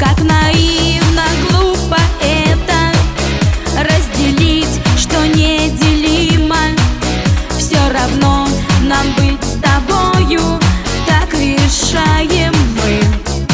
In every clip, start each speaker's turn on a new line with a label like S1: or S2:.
S1: Как наивно, глупо это разделить, что неделимо. Все равно нам быть с тобою, так решаем мы.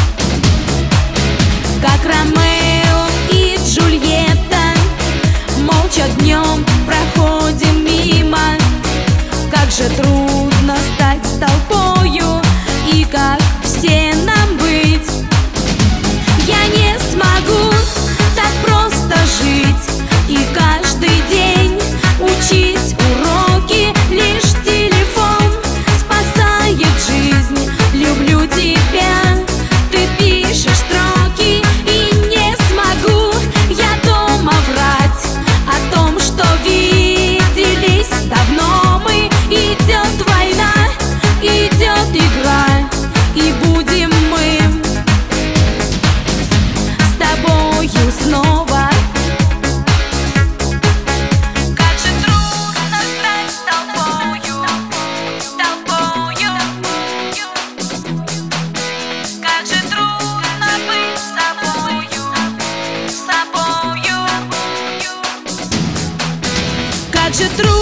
S1: Как Ромео и Джульетта, молча днем проходим мимо. Как же трудно стать с толпою, и как все нам быть. Я не смогу так просто жить и каждый день учить уроки. Лишь телефон спасает жизнь. Люблю тебя, ты пишешь строки, и не смогу я дома врать о том, что виделись давно мы. Идет война, идет игра, и будем мы с тобою снова. Как же трудно стать с тобою, как же трудно быть с тобою, Как же трудно